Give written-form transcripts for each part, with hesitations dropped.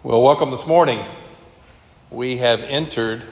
Well, welcome this morning. We have entered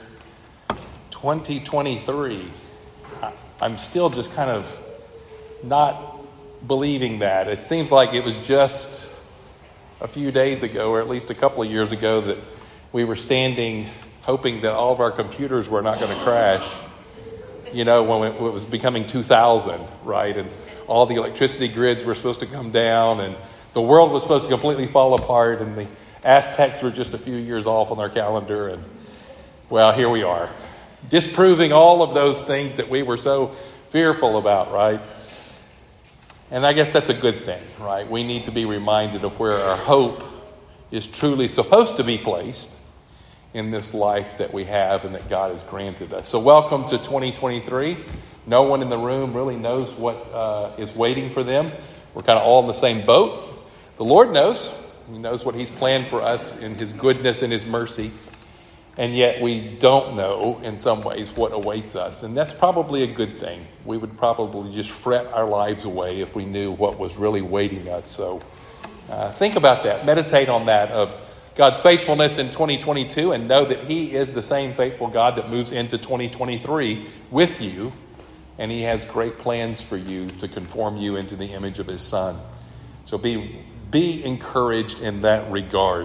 2023. I'm still just kind of not believing that. It seems like it was just a few days ago, or at least a couple of years ago, that we were standing hoping that all of our computers were not going to crash, when it was becoming 2000, right? And all the electricity grids were supposed to come down, and the world was supposed to completely fall apart, and the Aztecs were just a few years off on our calendar, and well, here we are, disproving all of those things that we were so fearful about, right? And I guess that's a good thing, right? We need to be reminded of where our hope is truly supposed to be placed in this life that we have and that God has granted us. So welcome to 2023. No one in the room really knows what is waiting for them. We're kind of all in the same boat. The Lord knows. He knows what He's planned for us in His goodness and His mercy. And yet we don't know, in some ways, what awaits us. And that's probably a good thing. We would probably just fret our lives away if we knew what was really waiting us. So think about that. Meditate on that, of God's faithfulness in 2022, and know that He is the same faithful God that moves into 2023 with you. And He has great plans for you to conform you into the image of His Son. So be encouraged in that regard.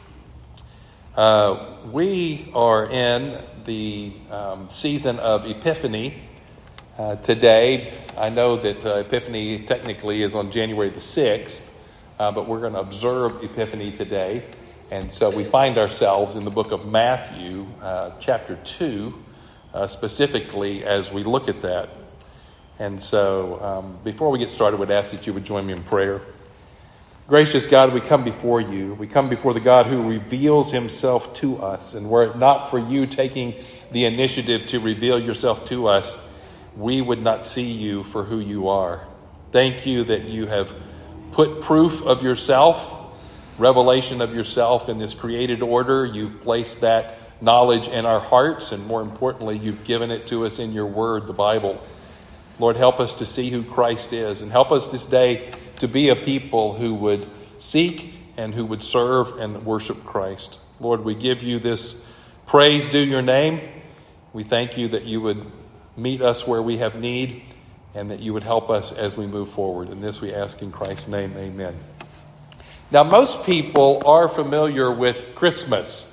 We are in the season of Epiphany today. I know that Epiphany technically is on January the 6th, but we're going to observe Epiphany today. And so we find ourselves in the book of Matthew, chapter 2, specifically as we look at that. And so before we get started, I would ask that you would join me in prayer. Gracious God, we come before you. We come before the God who reveals Himself to us. And were it not for you taking the initiative to reveal yourself to us, we would not see you for who you are. Thank you that you have put proof of yourself, revelation of yourself in this created order. You've placed that knowledge in our hearts, and more importantly, you've given it to us in your word, the Bible. Lord, help us to see who Christ is, and help us this day to be a people who would seek and who would serve and worship Christ. Lord, we give you this praise due your name. We thank you that you would meet us where we have need, and that you would help us as we move forward. And this we ask in Christ's name, amen. Now, most people are familiar with Christmas.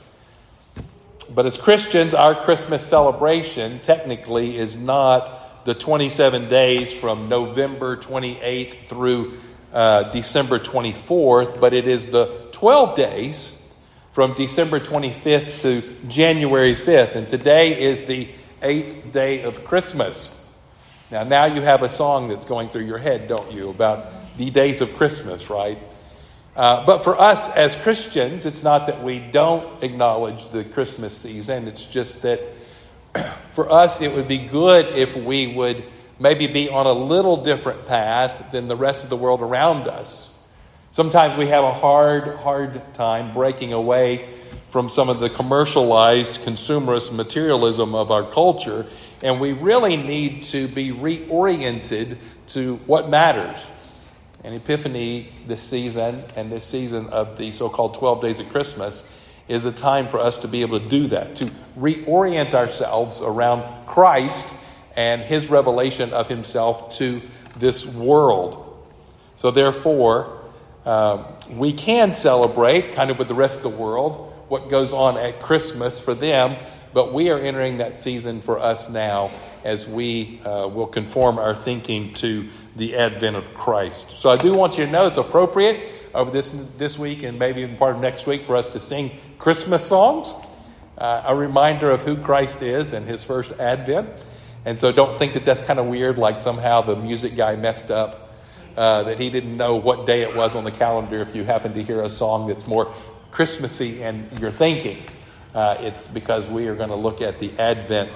But as Christians, our Christmas celebration technically is not the 27 days from November 28th through December 24th, but it is the 12 days from December 25th to January 5th. And today is the 8th day of Christmas. Now you have a song that's going through your head, don't you, about the days of Christmas, right? But for us as Christians, it's not that we don't acknowledge the Christmas season. It's just that for us, it would be good if we would maybe be on a little different path than the rest of the world around us. Sometimes we have a hard time breaking away from some of the commercialized consumerist materialism of our culture, and we really need to be reoriented to what matters. And Epiphany this season, and this season of the so-called 12 days of Christmas, is a time for us to be able to do that, to reorient ourselves around Christ and His revelation of Himself to this world. So therefore, we can celebrate kind of with the rest of the world what goes on at Christmas for them, but we are entering that season for us now as we will conform our thinking to the advent of Christ. So I do want you to know it's appropriate over this week and maybe even part of next week for us to sing Christmas songs, a reminder of who Christ is and His first advent. And so don't think that that's kind of weird, like somehow the music guy messed up, that he didn't know what day it was on the calendar if you happen to hear a song that's more Christmassy and you're thinking. It's because we are going to look at the advent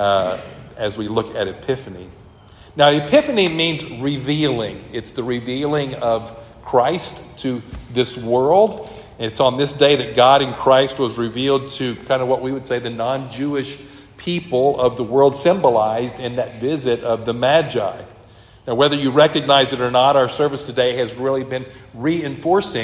as we look at Epiphany. Now, Epiphany means revealing. It's the revealing of Christ to this world. It's on this day that God in Christ was revealed to kind of what we would say the non-Jewish people of the world, symbolized in that visit of the Magi. Now, whether you recognize it or not, our service today has really been reinforcing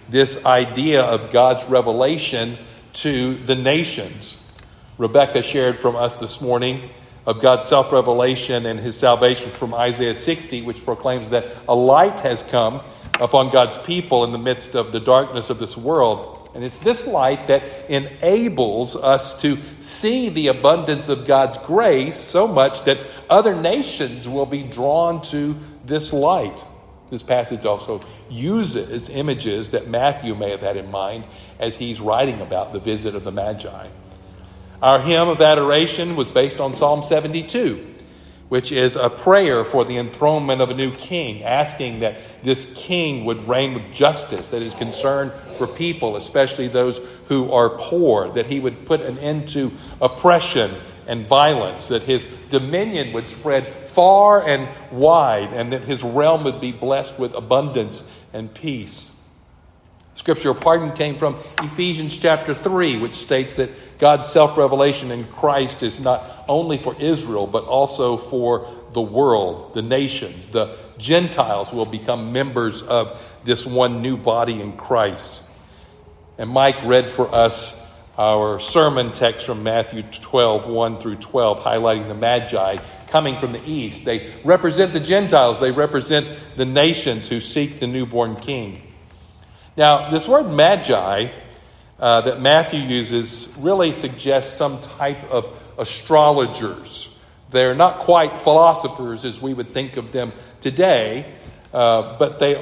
this idea of God's revelation to the nations. Rebecca shared from us this morning of God's self-revelation and his salvation from Isaiah 60, which proclaims that a light has come upon God's people in the midst of the darkness of this world. And it's this light that enables us to see the abundance of God's grace so much that other nations will be drawn to this light. This passage also uses images that Matthew may have had in mind as he's writing about the visit of the Magi. Our hymn of adoration was based on Psalm 72, which is a prayer for the enthronement of a new king, asking that this king would reign with justice, that is concerned for people, especially those who are poor, that he would put an end to oppression and violence, that his dominion would spread far and wide, and that his realm would be blessed with abundance and peace. Scriptural pardon came from Ephesians chapter 3, which states that God's self-revelation in Christ is not only for Israel, but also for the world, the nations. The Gentiles will become members of this one new body in Christ. And Mike read for us our sermon text from Matthew 12, 1 through 12, highlighting the Magi coming from the east. They represent the Gentiles. They represent the nations who seek the newborn king. Now, this word Magi that Matthew uses really suggests some type of astrologers. They're not quite philosophers as we would think of them today, but they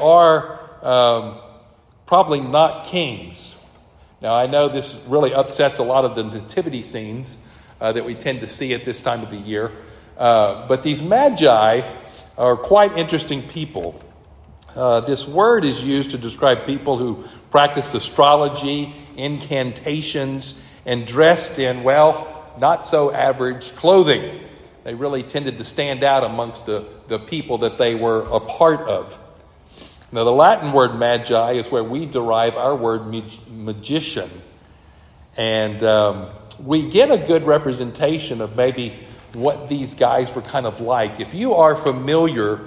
are probably not kings. Now, I know this really upsets a lot of the nativity scenes that we tend to see at this time of the year, but these Magi are quite interesting people. This word is used to describe people who practiced astrology, incantations, and dressed in, well, not so average clothing. They really tended to stand out amongst the people that they were a part of. Now, the Latin word magi is where we derive our word magician. And we get a good representation of maybe what these guys were kind of like. If you are familiar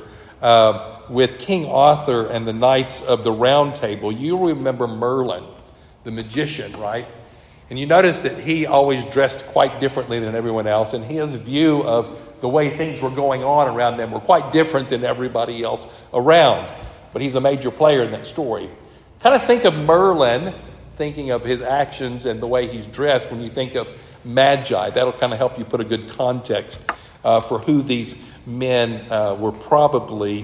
with King Arthur and the Knights of the Round Table, you remember Merlin, the magician, right? And you notice that he always dressed quite differently than everyone else, and his view of the way things were going on around them were quite different than everybody else around. But he's a major player in that story. Kind of think of Merlin, thinking of his actions and the way he's dressed when you think of Magi. That'll kind of help you put a good context for who these men were probably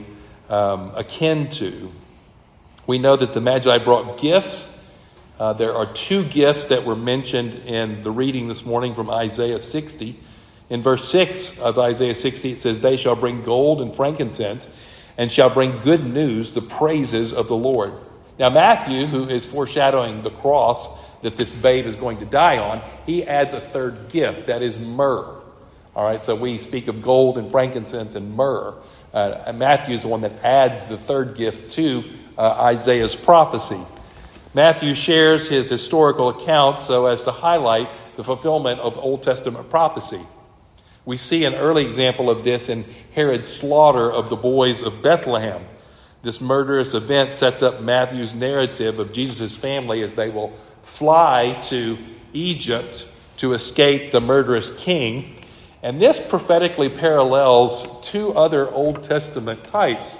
akin to. We know that the Magi brought gifts. There are two gifts that were mentioned in the reading this morning from Isaiah 60. In verse 6 of Isaiah 60, it says, "They shall bring gold and frankincense, and shall bring good news, the praises of the Lord." Now Matthew, who is foreshadowing the cross that this babe is going to die on, he adds a third gift, that is myrrh. All right, so we speak of gold and frankincense and myrrh. Matthew is the one that adds the third gift to Isaiah's prophecy. Matthew shares his historical account so as to highlight the fulfillment of Old Testament prophecy. We see an early example of this in Herod's slaughter of the boys of Bethlehem. This murderous event sets up Matthew's narrative of Jesus' family as they will fly to Egypt to escape the murderous king. And this prophetically parallels two other Old Testament types.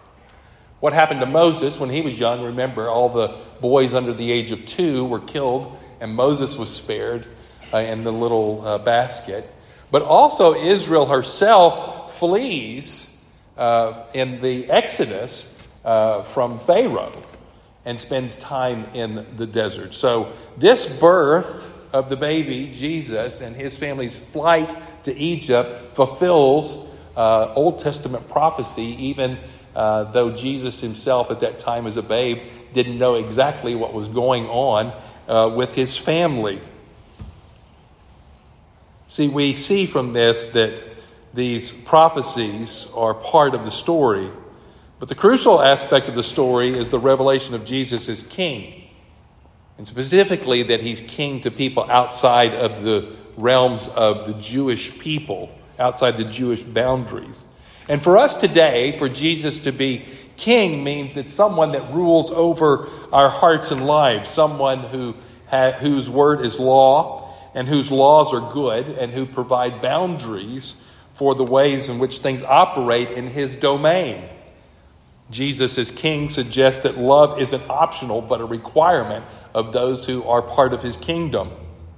What happened to Moses when he was young? Remember, all the boys under the age of 2 were killed, and Moses was spared in the little basket. But also Israel herself flees in the Exodus from Pharaoh and spends time in the desert. So this birth of the baby Jesus and his family's flight to Egypt fulfills Old Testament prophecy, even though Jesus himself at that time as a babe didn't know exactly what was going on with his family. See, we see from this that these prophecies are part of the story, but the crucial aspect of the story is the revelation of Jesus as king, and specifically that he's king to people outside of the realms of the Jewish people, outside the Jewish boundaries. And for us today, for Jesus to be king means it's someone that rules over our hearts and lives, someone whose word is law and whose laws are good and who provide boundaries for the ways in which things operate in his domain. Jesus as king suggests that love isn't optional but a requirement of those who are part of his kingdom.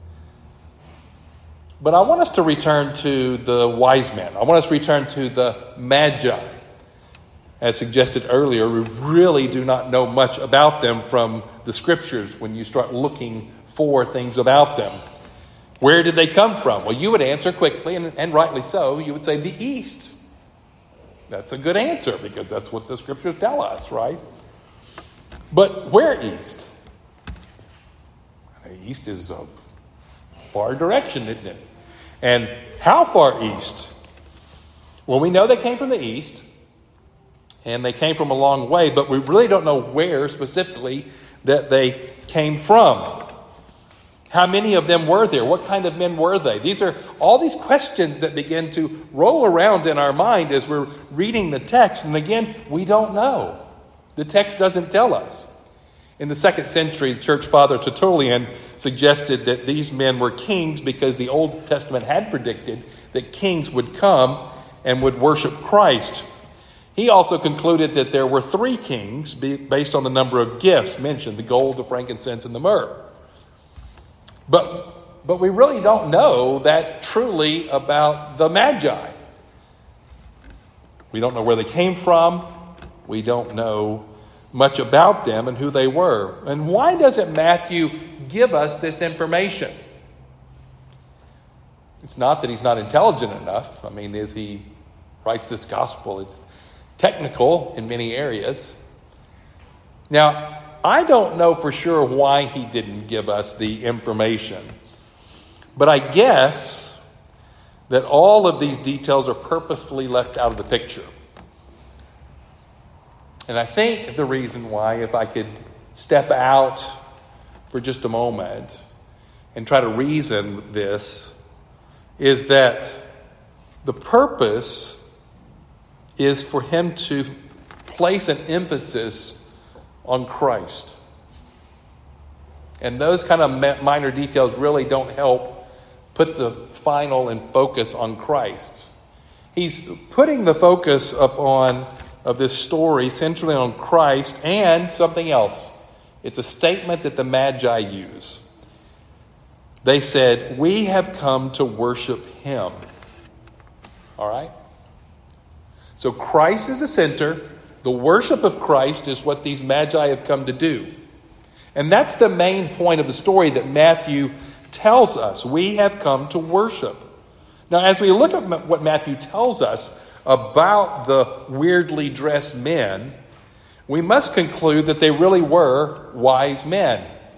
But I want us to return to the wise men. I want us to return to the Magi. As suggested earlier, we really do not know much about them from the scriptures when you start looking for things about them. Where did they come from? Well, you would answer quickly, and rightly so. You would say the East. That's a good answer because that's what the scriptures tell us, right? But where east? East is a far direction, isn't it? And how far east? Well, we know they came from the east, and they came from a long way, but we really don't know where specifically that they came from. How many of them were there? What kind of men were they? These are all these questions that begin to roll around in our mind as we're reading the text. And again, we don't know. The text doesn't tell us. In the 2nd century, church father Tertullian suggested that these men were kings because the Old Testament had predicted that kings would come and would worship Christ. He also concluded that there were 3 kings based on the number of gifts mentioned, the gold, the frankincense, and the myrrh. But we really don't know that truly about the Magi. We don't know where they came from. We don't know much about them and who they were. And why doesn't Matthew give us this information? It's not that he's not intelligent enough. I mean, as he writes this gospel, it's technical in many areas. Now, I don't know for sure why he didn't give us the information. But I guess that all of these details are purposefully left out of the picture. And I think the reason why, if I could step out for just a moment and try to reason this, is that the purpose is for him to place an emphasis on Christ. And those kind of minor details really don't help put the final and focus on Christ. He's putting the focus of this story centrally on Christ and something else. It's a statement that the Magi use. They said, "We have come to worship him." All right? So Christ is the center. The worship of Christ is what these Magi have come to do. And that's the main point of the story that Matthew tells us. We have come to worship. Now, as we look at what Matthew tells us about the weirdly dressed men, we must conclude that they really were wise men.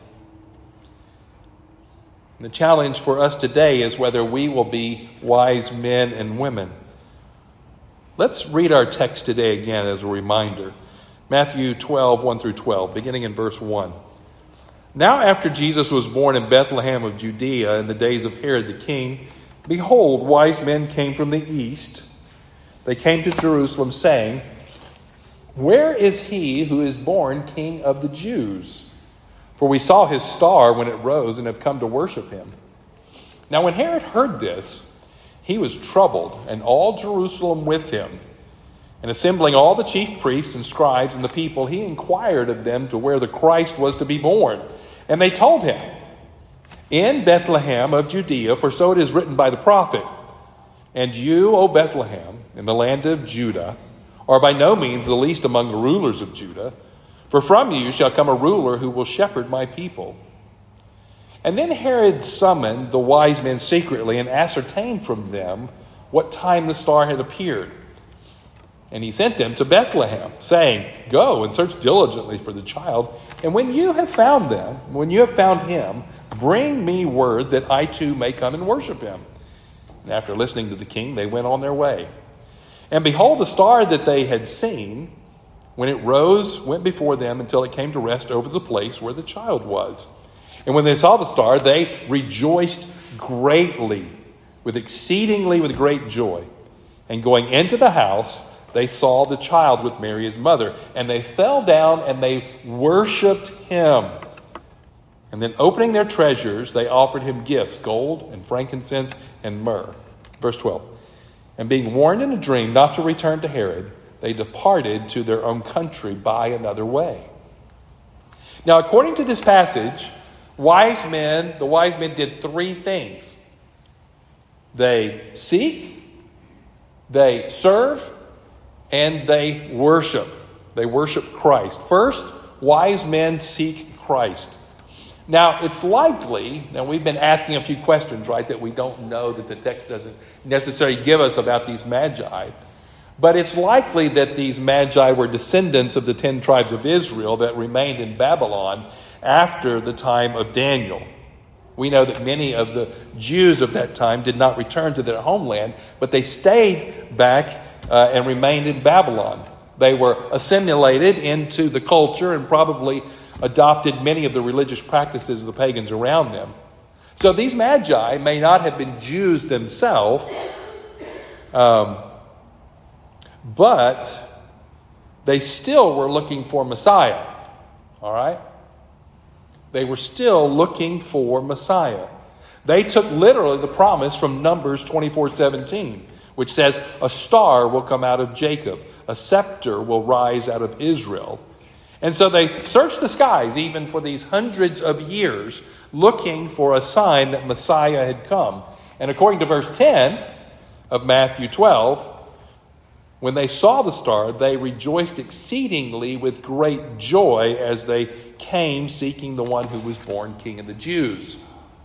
And the challenge for us today is whether we will be wise men and women. Let's read our text today again as a reminder. Matthew 12, 1 through 12, beginning in verse 1. Now after Jesus was born in Bethlehem of Judea in the days of Herod the king, behold, wise men came from the east. They came to Jerusalem, saying, "Where is he who is born King of the Jews? For we saw his star when it rose and have come to worship him." Now when Herod heard this, he was troubled, and all Jerusalem with him. And assembling all the chief priests and scribes and the people, he inquired of them to where the Christ was to be born. And they told him, "In Bethlehem of Judea, for so it is written by the prophet, and you, O Bethlehem, in the land of Judah, are by no means the least among the rulers of Judah, for from you shall come a ruler who will shepherd my people." And then Herod summoned the wise men secretly and ascertained from them what time the star had appeared. And he sent them to Bethlehem, saying, "Go and search diligently for the child, and when you have found him, bring me word that I too may come and worship him." And after listening to the king, they went on their way. And behold, the star that they had seen, when it rose, went before them until it came to rest over the place where the child was. And when they saw the star, they rejoiced greatly, with great joy. And going into the house, they saw the child with Mary his mother, and they fell down and they worshipped him. And then opening their treasures, they offered him gifts, gold and frankincense and myrrh. Verse 12. And being warned in a dream not to return to Herod, they departed to their own country by another way. Now, according to this passage, the wise men did three things. They seek, they serve, and they worship. They worship Christ. First, wise men seek Christ. Now, it's likely, and we've been asking a few questions, right, that we don't know, that the text doesn't necessarily give us about these magi. But it's likely that these magi were descendants of the 10 tribes of Israel that remained in Babylon after the time of Daniel. We know that many of the Jews of that time did not return to their homeland, but they stayed back and remained in Babylon. They were assimilated into the culture and probably adopted many of the religious practices of the pagans around them. So these magi may not have been Jews themselves, but they still were looking for Messiah. All right? They were still looking for Messiah. They took literally the promise from Numbers 24:17, which says, a star will come out of Jacob, a scepter will rise out of Israel. And so they searched the skies, even for these hundreds of years, looking for a sign that Messiah had come. And according to verse 10 of Matthew 12, when they saw the star, they rejoiced exceedingly with great joy as they came seeking the one who was born King of the Jews.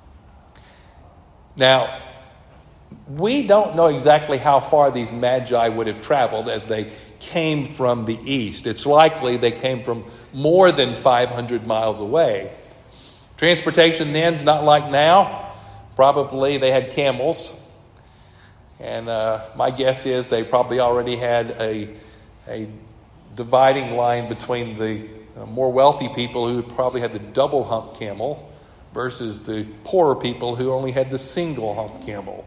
Now, we don't know exactly how far these magi would have traveled as they came from the east. It's likely they came from more than 500 miles away. Transportation then's not like now. Probably they had camels. And my guess is they probably already had a dividing line between the more wealthy people who probably had the double hump camel versus the poorer people who only had the single hump camel.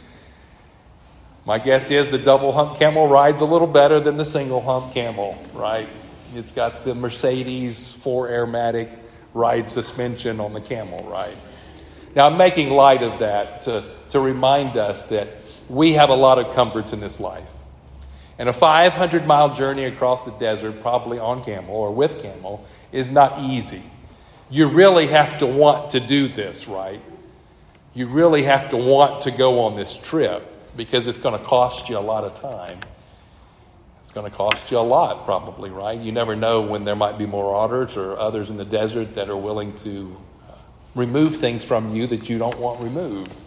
My guess is the double hump camel rides a little better than the single hump camel, right? It's got the Mercedes 4Airmatic ride suspension on the camel, right? Now, I'm making light of that to remind us that we have a lot of comforts in this life. And a 500-mile journey across the desert, probably on camel or with camel, is not easy. You really have to want to do this, right? You really have to want to go on this trip because it's going to cost you a lot of time. It's going to cost you a lot, probably, right? You never know when there might be marauders or others in the desert that are willing to remove things from you that you don't want removed.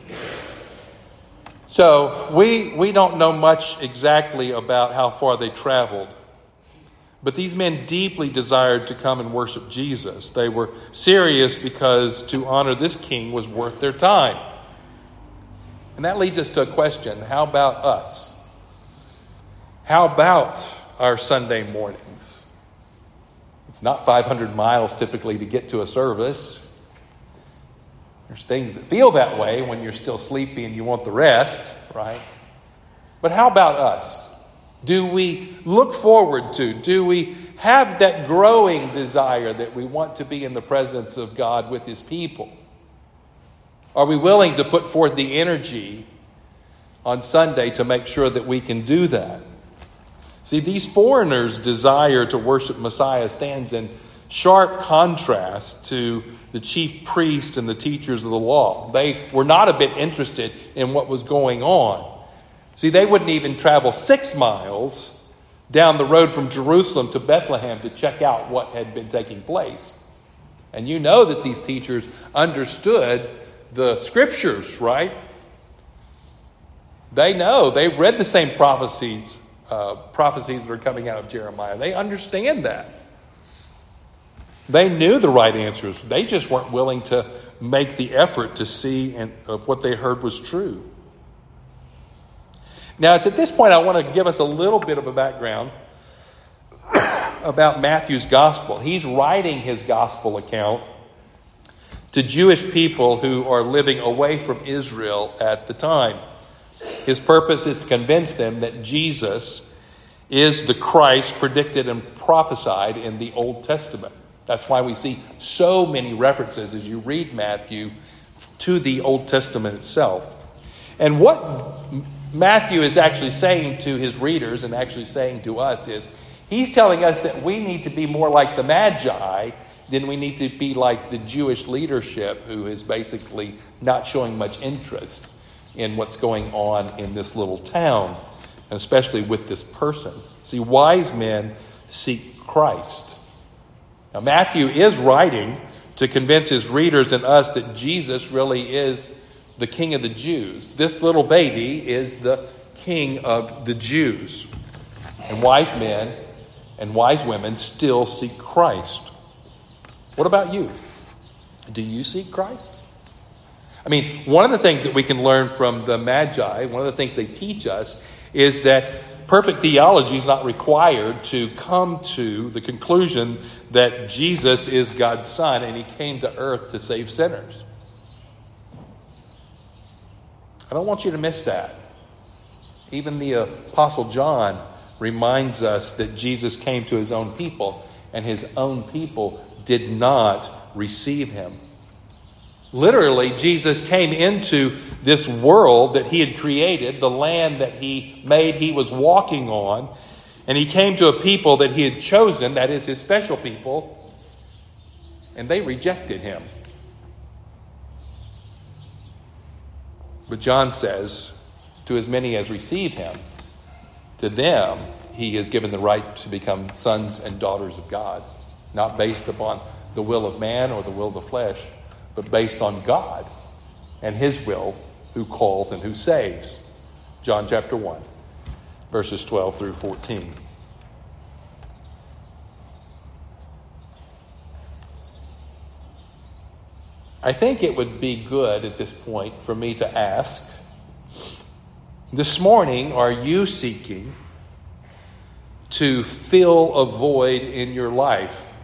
So we don't know much exactly about how far they traveled. But these men deeply desired to come and worship Jesus. They were serious because to honor this king was worth their time. And that leads us to a question. How about us? How about our Sunday mornings? It's not 500 miles typically to get to a service. There's things that feel that way when you're still sleepy and you want the rest, right? But how about us? Do we look forward to? Do we have that growing desire that we want to be in the presence of God with His people? Are we willing to put forth the energy on Sunday to make sure that we can do that? See, these foreigners' desire to worship Messiah stands in sharp contrast to the chief priests and the teachers of the law. They were not a bit interested in what was going on. See, they wouldn't even travel 6 miles down the road from Jerusalem to Bethlehem to check out what had been taking place. And you know that these teachers understood the scriptures, right? They know. They've read the same prophecies that are coming out of Jeremiah. They understand that. They knew the right answers. They just weren't willing to make the effort to see if what they heard was true. Now, it's at this point I want to give us a little bit of a background about Matthew's gospel. He's writing his gospel account to Jewish people who are living away from Israel at the time. His purpose is to convince them that Jesus is the Christ predicted and prophesied in the Old Testament. That's why we see so many references as you read Matthew to the Old Testament itself. And what Matthew is actually saying to his readers and actually saying to us is, he's telling us that we need to be more like the Magi than we need to be like the Jewish leadership, who is basically not showing much interest in what's going on in this little town, and especially with this person. See, wise men seek Christ. Now, Matthew is writing to convince his readers and us that Jesus really is the King of the Jews. This little baby is the King of the Jews. And wise men and wise women still seek Christ. What about you? Do you seek Christ? I mean, one of the things that we can learn from the Magi, one of the things they teach us, is that perfect theology is not required to come to the conclusion that Jesus is God's Son and he came to earth to save sinners. I don't want you to miss that. Even the Apostle John reminds us that Jesus came to his own people, and his own people did not receive him. Literally, Jesus came into this world that he had created, the land that he made, he was walking on, and he came to a people that he had chosen, that is his special people, and they rejected him. But John says, to as many as receive him, to them he has given the right to become sons and daughters of God, not based upon the will of man or the will of the flesh, but based on God and his will, who calls and who saves. John chapter 1, verses 12 through 14. I think it would be good at this point for me to ask, this morning, are you seeking to fill a void in your life?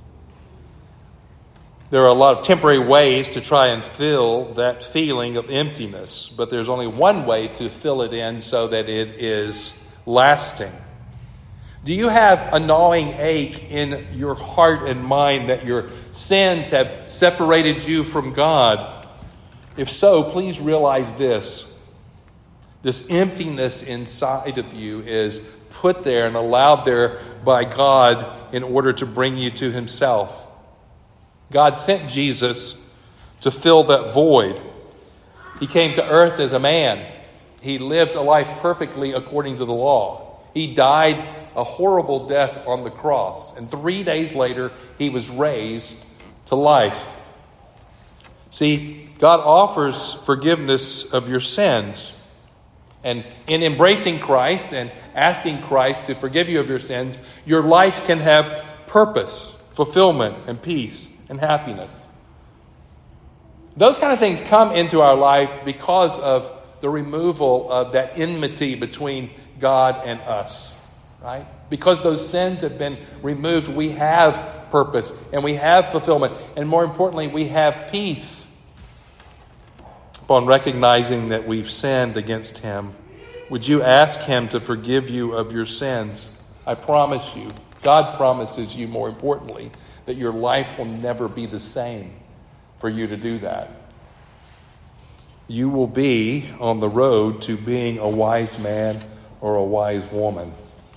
There are a lot of temporary ways to try and fill that feeling of emptiness, but there's only one way to fill it in so that it is lasting. Do you have a gnawing ache in your heart and mind that your sins have separated you from God? If so, please realize this. This emptiness inside of you is put there and allowed there by God in order to bring you to himself. God sent Jesus to fill that void. He came to earth as a man. He lived a life perfectly according to the law. He died a horrible death on the cross. And 3 days later, he was raised to life. See, God offers forgiveness of your sins. And in embracing Christ and asking Christ to forgive you of your sins, your life can have purpose, fulfillment, and peace and happiness. Those kind of things come into our life because of the removal of that enmity between God and us, right? Because those sins have been removed, we have purpose and we have fulfillment. And more importantly, we have peace. Upon recognizing that we've sinned against him, would you ask him to forgive you of your sins? I promise you, God promises you, more importantly, that your life will never be the same for you to do that. You will be on the road to being a wise man or a wise woman.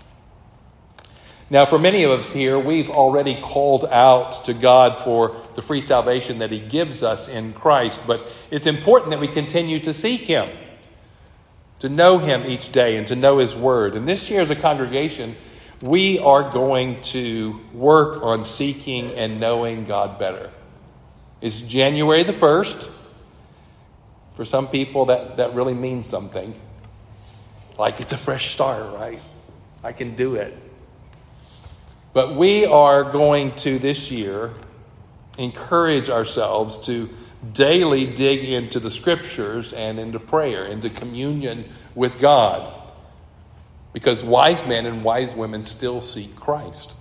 Now, for many of us here, we've already called out to God for the free salvation that he gives us in Christ. But it's important that we continue to seek him, to know him each day and to know his word. And this year as a congregation, we are going to work on seeking and knowing God better. It's January the 1st. For some people, that really means something. Like it's a fresh start, right? I can do it. But we are going to this year encourage ourselves to daily dig into the scriptures and into prayer, into communion with God. Because wise men and wise women still seek Christ.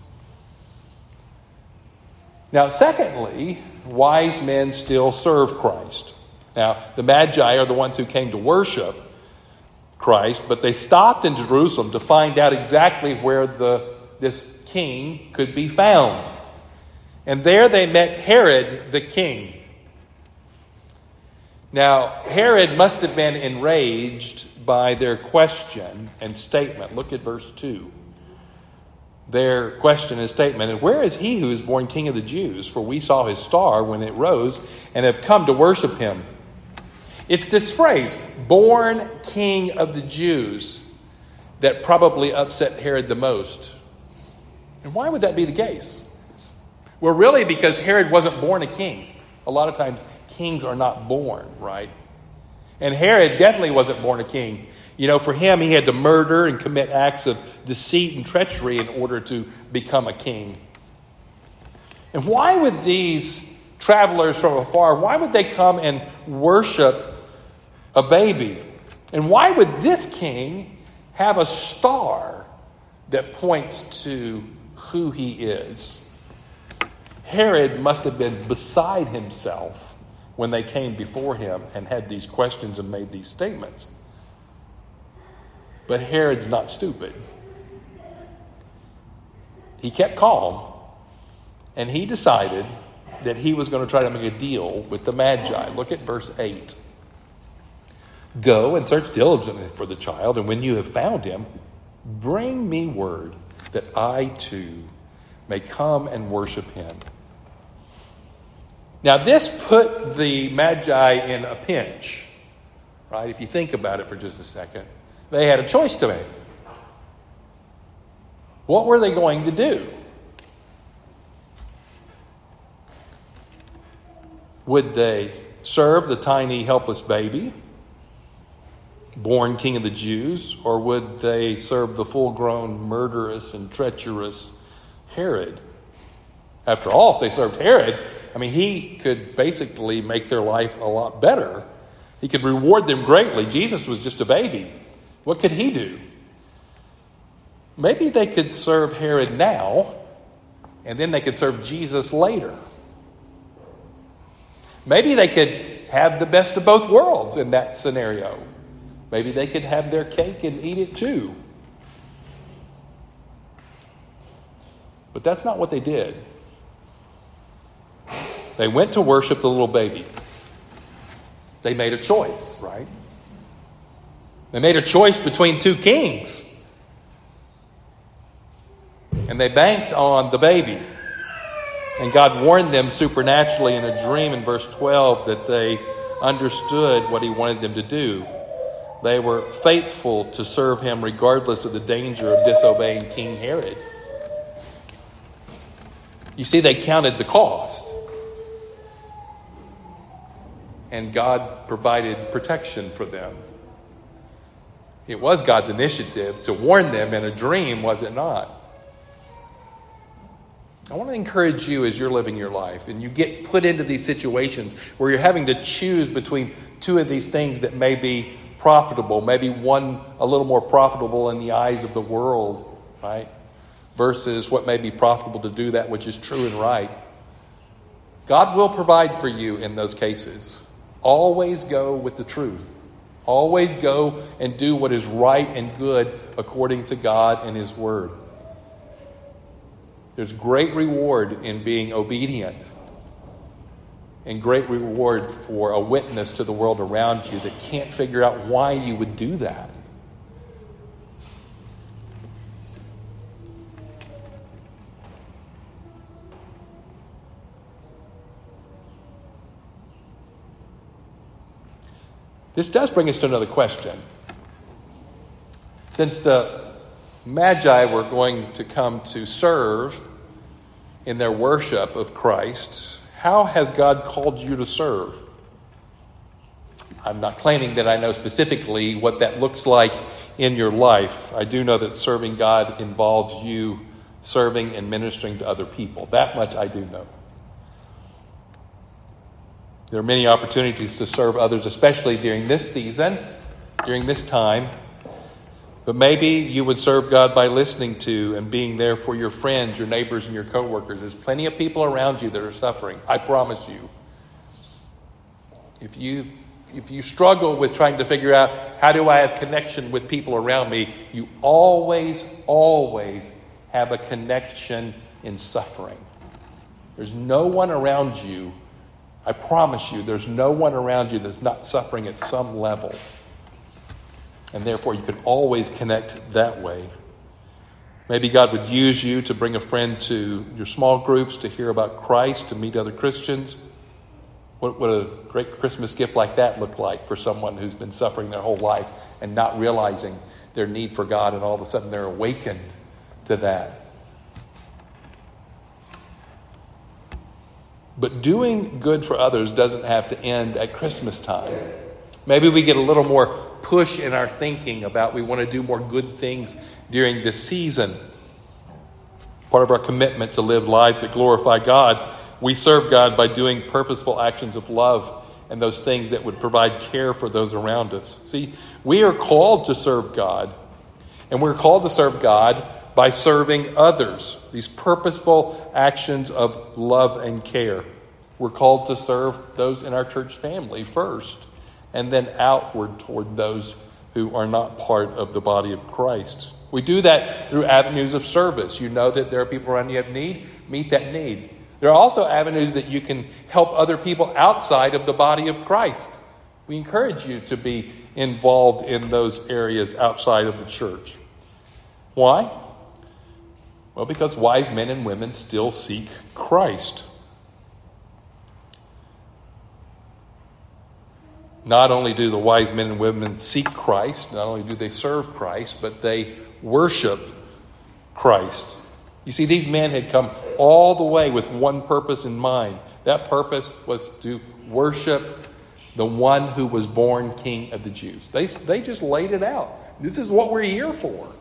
Now, secondly, wise men still serve Christ. Now, the Magi are the ones who came to worship. Christ, but they stopped in Jerusalem to find out exactly where this king could be found. And there they met Herod the king. Now, Herod must have been enraged by their question and statement. Look at verse 2. Their question and statement, "And where is he who is born King of the Jews? For we saw his star when it rose and have come to worship him." It's this phrase, "born King of the Jews," that probably upset Herod the most. And why would that be the case? Well, really, because Herod wasn't born a king. A lot of times, kings are not born, right? And Herod definitely wasn't born a king. You know, for him, he had to murder and commit acts of deceit and treachery in order to become a king. And why would these travelers from afar, why would they come and worship a baby? And why would this king have a star that points to who he is? Herod must have been beside himself when they came before him and had these questions and made these statements. But Herod's not stupid. He kept calm, and he decided that he was going to try to make a deal with the Magi. Look at verse 8. "Go and search diligently for the child, and when you have found him, bring me word that I too may come and worship him." Now, this put the Magi in a pinch, right? If you think about it for just a second. They had a choice to make. What were they going to do? Would they serve the tiny, helpless baby, born King of the Jews, or would they serve the full-grown, murderous, and treacherous Herod? After all, if they served Herod, he could basically make their life a lot better. He could reward them greatly. Jesus was just a baby. What could he do? Maybe they could serve Herod now, and then they could serve Jesus later. Maybe they could have the best of both worlds in that scenario. Maybe they could have their cake and eat it too. But that's not what they did. They went to worship the little baby. They made a choice, right? They made a choice between two kings. And they banked on the baby. And God warned them supernaturally in a dream in verse 12 that they understood what he wanted them to do. They were faithful to serve him regardless of the danger of disobeying King Herod. You see, they counted the cost. And God provided protection for them. It was God's initiative to warn them in a dream, was it not? I want to encourage you as you're living your life and you get put into these situations where you're having to choose between two of these things that may be profitable, maybe one a little more profitable in the eyes of the world, right? Versus what may be profitable to do that which is true and right. God will provide for you in those cases. Always go with the truth. Always go and do what is right and good according to God and his word. There's great reward in being obedient and great reward for a witness to the world around you that can't figure out why you would do that. This does bring us to another question. Since the Magi were going to come to serve in their worship of Christ, how has God called you to serve? I'm not claiming that I know specifically what that looks like in your life. I do know that serving God involves you serving and ministering to other people. That much I do know. There are many opportunities to serve others, especially during this season, during this time. But maybe you would serve God by listening to and being there for your friends, your neighbors, and your coworkers. There's plenty of people around you that are suffering. I promise you. If you if you struggle with trying to figure out how do I have connection with people around me, you always have a connection in suffering. There's no one around you, I promise you, there's no one around you that's not suffering at some level. And therefore, you can always connect that way. Maybe God would use you to bring a friend to your small groups, to hear about Christ, to meet other Christians. What would a great Christmas gift like that look like for someone who's been suffering their whole life and not realizing their need for God, and all of a sudden they're awakened to that? But doing good for others doesn't have to end at Christmas time. Maybe we get a little more push in our thinking about we want to do more good things during this season. Part of our commitment to live lives that glorify God, we serve God by doing purposeful actions of love and those things that would provide care for those around us. See, we are called to serve God, and we're called to serve God by serving others. These purposeful actions of love and care. We're called to serve those in our church family first, and then outward toward those who are not part of the body of Christ. We do that through avenues of service. You know that there are people around you who have need, meet that need. There are also avenues that you can help other people outside of the body of Christ. We encourage you to be involved in those areas outside of the church. Why? Well, because wise men and women still seek Christ. Not only do the wise men and women seek Christ, not only do they serve Christ, but they worship Christ. You see, these men had come all the way with one purpose in mind. That purpose was to worship the one who was born King of the Jews. They just laid it out. This is what we're here for.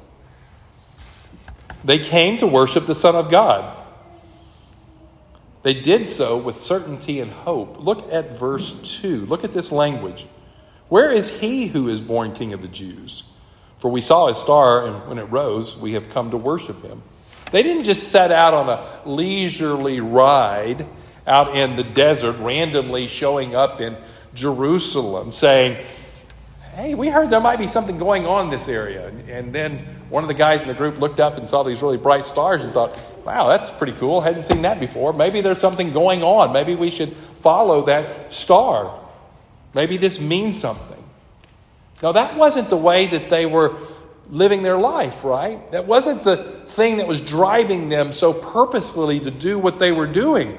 They came to worship the Son of God. They did so with certainty and hope. Look at verse 2. Look at this language. Where is he who is born King of the Jews? For we saw his star, and when it rose, we have come to worship him. They didn't just set out on a leisurely ride out in the desert, randomly showing up in Jerusalem, saying, hey, we heard there might be something going on in this area. And then one of the guys in the group looked up and saw these really bright stars and thought, wow, that's pretty cool. Hadn't seen that before. Maybe there's something going on. Maybe we should follow that star. Maybe this means something. Now, that wasn't the way that they were living their life, right? That wasn't the thing that was driving them so purposefully to do what they were doing.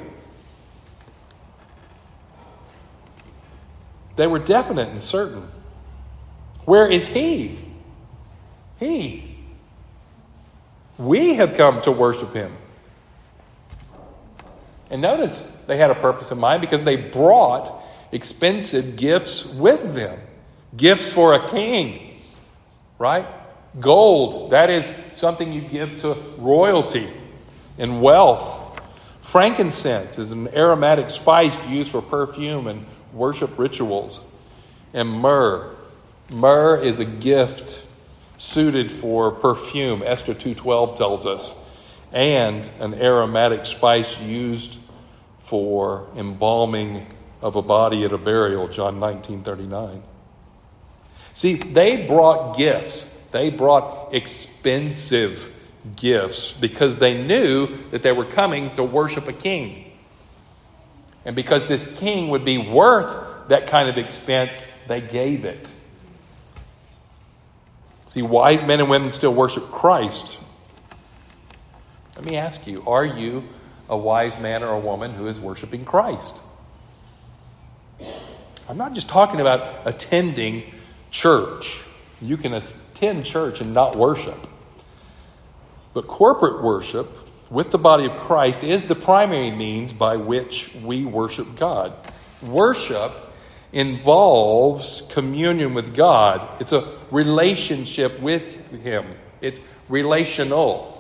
They were definite and certain. Where is he? He. We have come to worship him. And notice they had a purpose in mind because they brought expensive gifts with them. Gifts for a king, right? Gold, that is something you give to royalty and wealth. Frankincense is an aromatic spice used for perfume and worship rituals. And myrrh. Myrrh is a gift suited for perfume, Esther 2:12 tells us, and an aromatic spice used for embalming of a body at a burial, John 19:39. See, they brought gifts. They brought expensive gifts because they knew that they were coming to worship a king. And because this king would be worth that kind of expense, they gave it. See, wise men and women still worship Christ. Let me ask you, are you a wise man or a woman who is worshiping Christ? I'm not just talking about attending church. You can attend church and not worship. But corporate worship with the body of Christ is the primary means by which we worship God. Worship involves communion with God. It's a relationship with him. It's relational.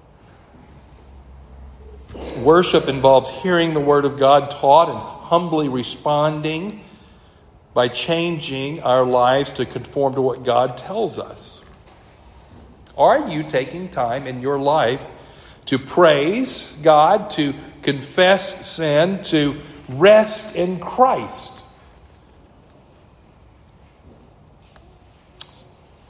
Worship involves hearing the word of God taught and humbly responding by changing our lives to conform to what God tells us. Are you taking time in your life to praise God, to confess sin, to rest in Christ?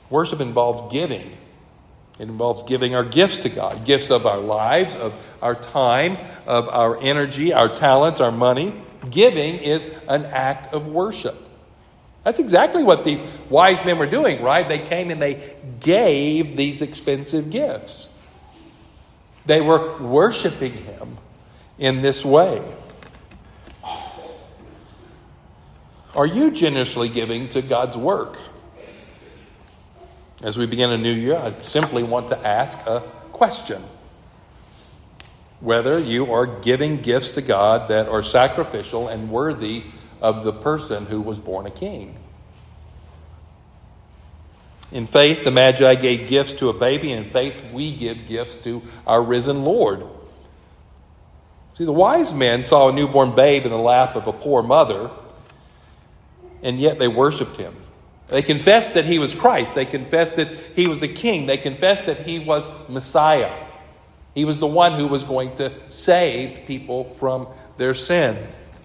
Worship involves giving. It involves giving our gifts to God, gifts of our lives, of our time, of our energy, our talents, our money. Giving is an act of worship. That's exactly what these wise men were doing, right? They came and they gave these expensive gifts. They were worshiping him in this way. Are you generously giving to God's work? As we begin a new year, I simply want to ask a question. Whether you are giving gifts to God that are sacrificial and worthy of the person who was born a king. In faith, the Magi gave gifts to a baby, and in faith, we give gifts to our risen Lord. See, the wise men saw a newborn babe in the lap of a poor mother, and yet they worshiped him. They confessed that he was Christ. They confessed that he was a king. They confessed that he was Messiah. He was the one who was going to save people from their sin.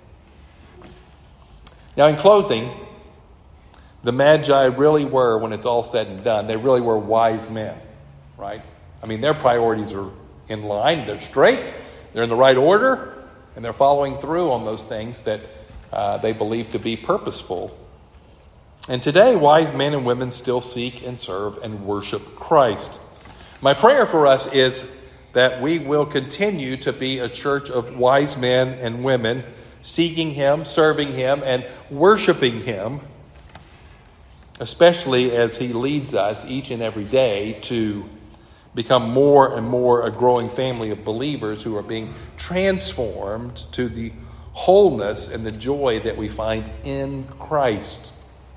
Now, in closing, the Magi really were, when it's all said and done, they really were wise men, right? I mean, their priorities are in line. They're straight. They're in the right order. And they're following through on those things that they believe to be purposeful. And today, wise men and women still seek and serve and worship Christ. My prayer for us is that we will continue to be a church of wise men and women, seeking him, serving him, and worshiping him, especially as he leads us each and every day to become more and more a growing family of believers who are being transformed to the wholeness and the joy that we find in Christ.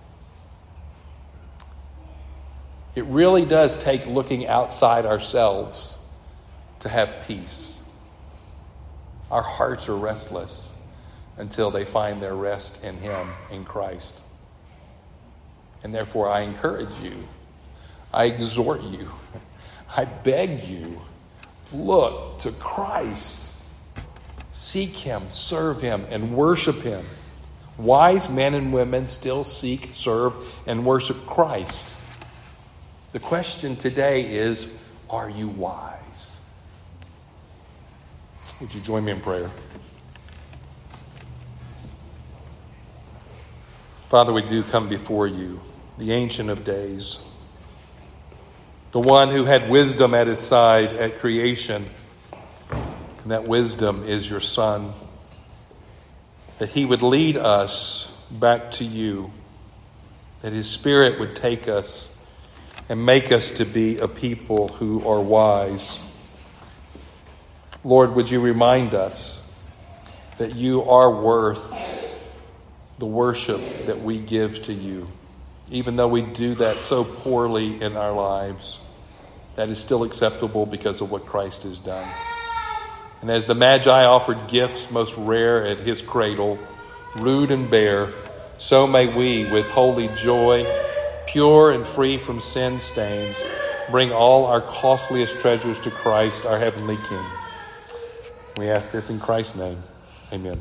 It really does take looking outside ourselves to have peace. Our hearts are restless until they find their rest in him, in Christ. And therefore I encourage you, I exhort you, I beg you, look to Christ. Seek him, serve him, and worship him. Wise men and women still seek, serve, and worship Christ. The question today is, are you wise? Would you join me in prayer? Father, we do come before you, the Ancient of Days, the one who had wisdom at his side at creation. And that wisdom is your Son. That he would lead us back to you. That his Spirit would take us and make us to be a people who are wise. Lord, would you remind us that you are worth the worship that we give to you, even though we do that so poorly in our lives. That is still acceptable because of what Christ has done. And as the Magi offered gifts most rare at his cradle, rude and bare, so may we, with holy joy, pure and free from sin stains, bring all our costliest treasures to Christ, our heavenly King. We ask this in Christ's name. Amen.